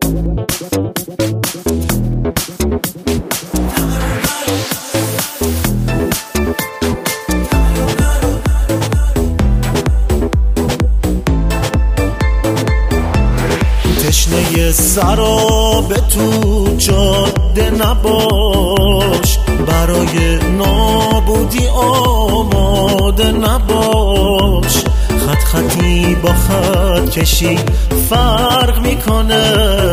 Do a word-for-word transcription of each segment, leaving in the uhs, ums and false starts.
تشنه سراب تو جاده نباش، برای نابودی آماده نباش. خط خطی با خط کشی فرق میکنه،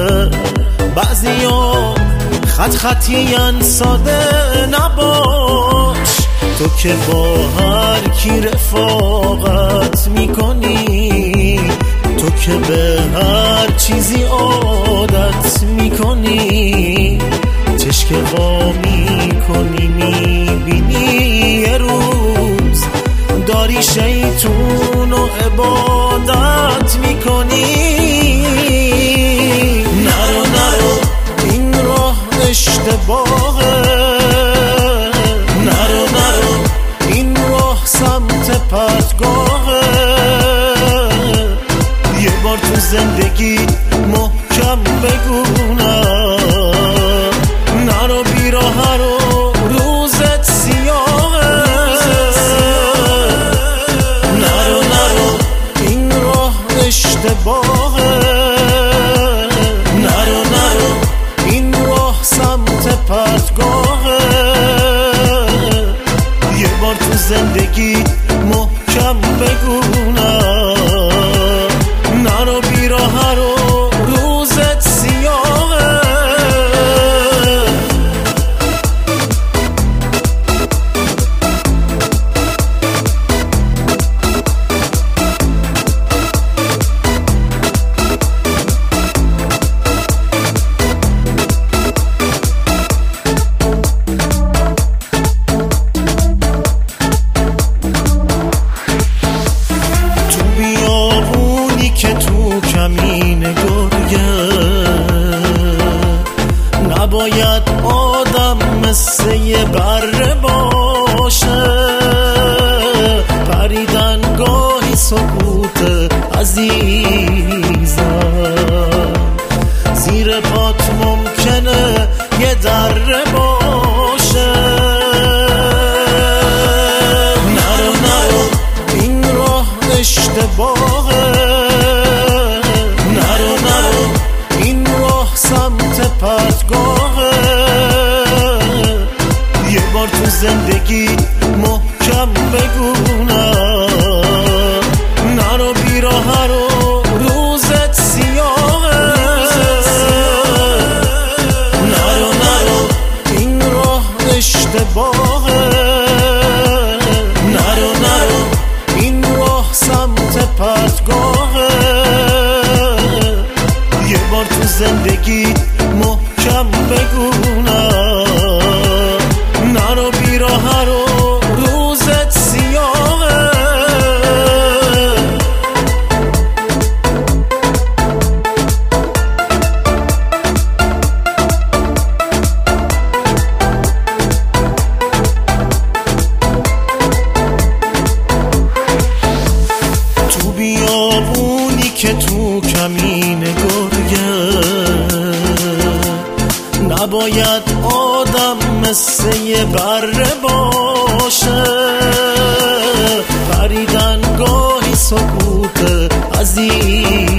بعضیا خط خطیان ساده نباش. تو که با هر کی رفاقت میکنی، تو که به هر چیزی عادت میکنی، چشک وا میکنی میبینی یه روز داری شیطون و عبادت میکنی. نرو نرو این راه اشتباهه، نرو نرو این راه سمت پرتگاهه. یه بار تو زندگی محکم بگو نه، نرو بی راه رو روزت سیاهه. نرو نرو این راه اشتباهه، نرو نرو این راه سمت پرتگاهه. یه بار تو زندگی محکم بگو نه، نرو بی راه رو روزت سیاهه. که تو کمین گرگه نباید آدم مثل یه بره باشه. پریدن گاهی سکوت عزیزم، زیر پات ممکنه یه دره باشه. نرو نرو این راه اشتباهه، پرتگاهه. یه بار تو زندگی محکم بگو نه، نرو بی راه رو روزت سیاهه. نرو نرو این راه اشتباهه، نرو نرو این راه سمت پرتگاهه. یه بار تو زندگی محکم بگو نه، نرو بی راه رو روزت سیاهه. تو بیابونی که تو کمین گرگه نباید آدم مثل یه بره باشه. پریدن گاهی سکوت عزیز